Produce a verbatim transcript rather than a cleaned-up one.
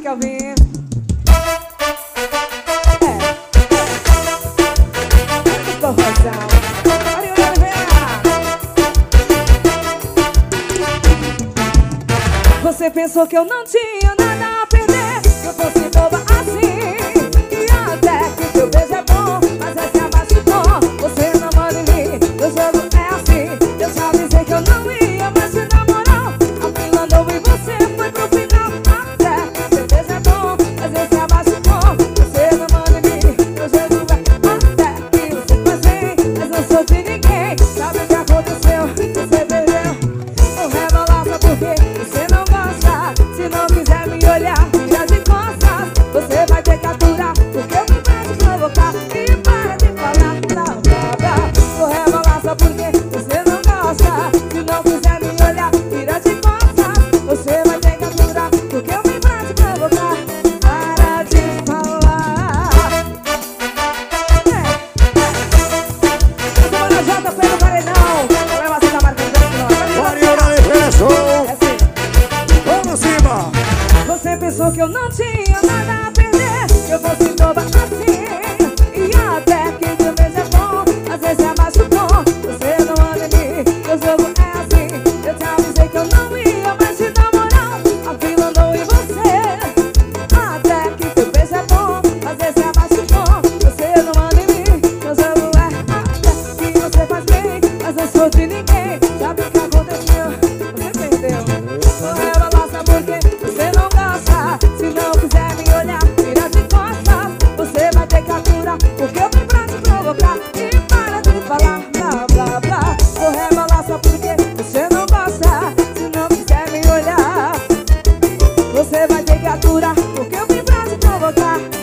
Calvin. É. Corrosão. Ariana Oliveira. Você pensou que eu não tinha nada a perder, que eu fosse boba assim, e até que teu beijo é bom, mas é se machucou. Você não manda em mim, meu jogo é assim. Eu já avisei que eu não ia mais te namorar. A fila andou e você foi pro final. Até que teu beijo é bom, mas é se machucou. Você não manda em mim, meu jogo é até que você faz bem, mas não sou de ninguém. Sabe o que aconteceu? Você perdeu. Vou rebolar só porque você não gosta. Se não quiser me olhar, vira de costas. Você vai ter que aturar, porque eu me vejo provocar. E para de falar blá blá blá. Vou rebolar só porque você não gosta. Se não quiser me olhar, vira de costas. Você vai ter que aturar, porque eu me vejo provocar. Para de falar. É, é. Eu tô na J P no paredão. Vai lá, você tá marcando dentro. Mariana Oliveira Show. É assim. Vamos cima. Você pensou que eu não tinha nada a perder, que eu fosse boba assim, e até que teu beijo é bom, às vezes é machucou. Você não anda em mim, meu jogo é assim. Eu te avisei que eu não ia mais te namorar. A fila andou em você, até que teu beijo é bom, às vezes é machucou. Você não anda em mim, meu jogo é até que você faz bem, mas não sou de ninguém. Sabe o que aconteceu? Você perdeu. Vou rebolar só porque você não gosta. Se não quiser me olhar, vira de costas. Você vai ter que aturar, porque eu vim pra te provocar. E para de falar blá blá blá. Vou rebolar só porque você não gosta. Se não quiser me olhar, você vai ter que aturar, porque eu vim pra te provocar.